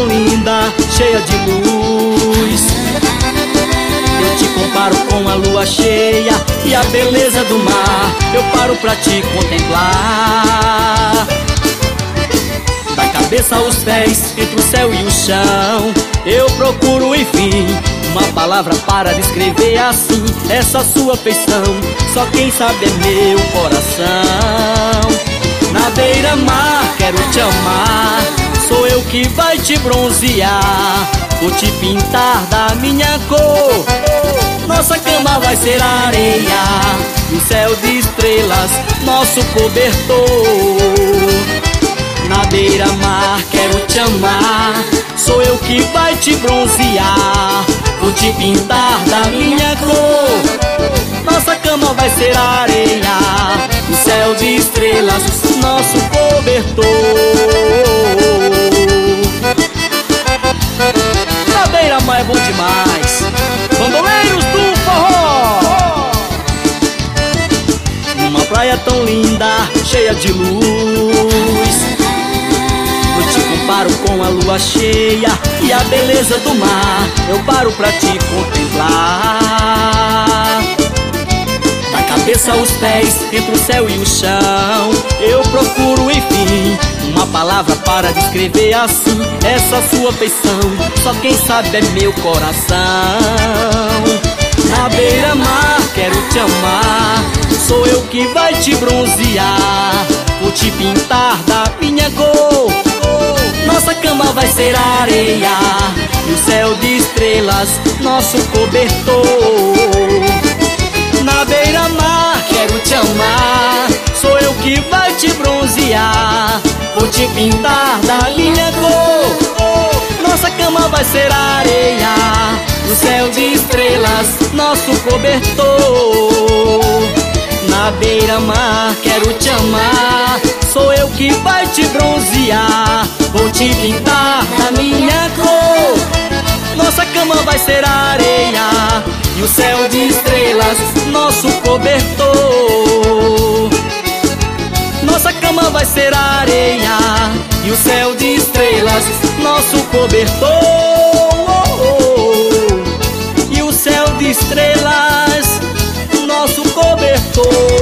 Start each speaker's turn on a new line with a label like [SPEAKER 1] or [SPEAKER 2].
[SPEAKER 1] linda, cheia de luz. Eu te comparo com a lua cheia e a beleza do mar. Eu paro pra te contemplar. Da cabeça aos pés, entre o céu e o chão, eu procuro enfim uma palavra para descrever assim essa sua feição. Só quem sabe é meu coração. Na beira-mar quero te amar, sou eu que vai te bronzear, vou te pintar da minha cor. Nossa cama vai ser areia e o céu de estrelas nosso cobertor. Na beira-mar quero te amar, sou eu que vai te bronzear, vou te pintar da minha cor. Nossa cama vai ser areia, o céu de estrelas nosso cobertor. Na beira-mar é bom demais, bandoleiros do forró. Numa praia tão linda, cheia de luz, eu te comparo com a lua cheia e a beleza do mar. Eu paro pra te contemplar. Da cabeça aos pés, entre o céu e o chão, eu procuro enfim uma palavra para descrever assim essa sua feição. Só quem sabe é meu coração. Na beira-mar quero te amar, sou eu que vai te bronzear, vou te pintar da minha cor. Nossa cama vai ser areia e o céu de estrelas nosso cobertor. Na beira-mar quero te amar, sou eu que vai te bronzear, vou te pintar da minha cor. Nossa cama vai ser areia, o céu de estrelas nosso cobertor. Na beira-mar quero te amar, sou eu que vai te bronzear, vou te pintar da minha cor. Nossa cama vai ser areia e o céu de estrelas nosso cobertor. Nossa cama vai ser areia e o céu de estrelas nosso cobertor. E o céu de estrelas nosso cobertor.